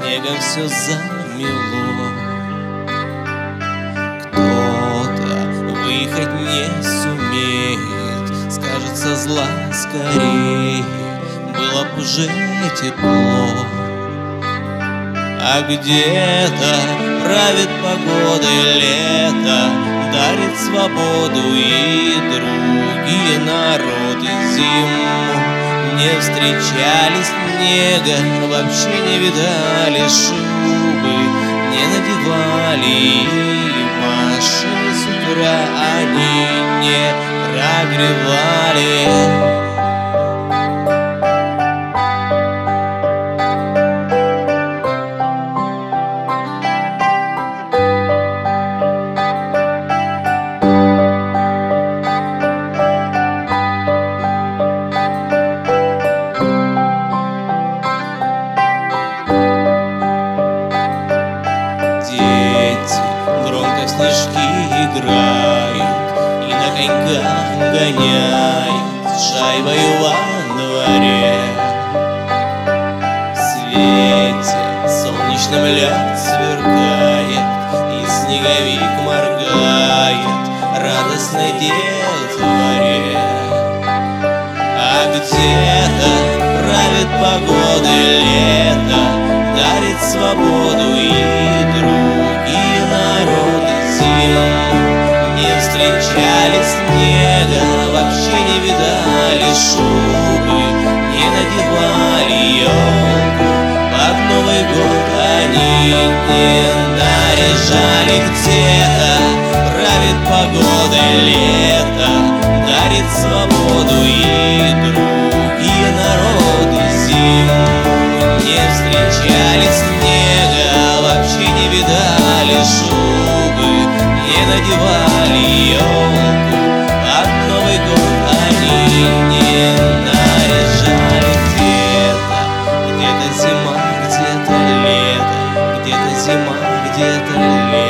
снегом все замело. Кто-то выехать не сумеет, скажется зла скорее, было б уже тепло. А где-то правит погодой лето, дарит свободу, и другие народы зиму не встречали снега, вообще не видали, шубы не надевали, и машины с утра они не прогревали. Громко снежки играют и на коньках гоняют с шайбою во дворе. В свете солнечном лед сверкает, и снеговик моргает радостной детворе. А где-то правит погодой лето, дарит свободу, и другие народы зиму не встречали снега, вообще не видали, шубы не надевали, елку под Новый год они не наряжали. Где-то правит погодой лето, дарит свободу, и другие народы зиму не встречали снега, вообще не видали, шубы не надевали, елку под Новый год они не наряжали. Где-то зима, где-то лето, где-то зима, где-то лето.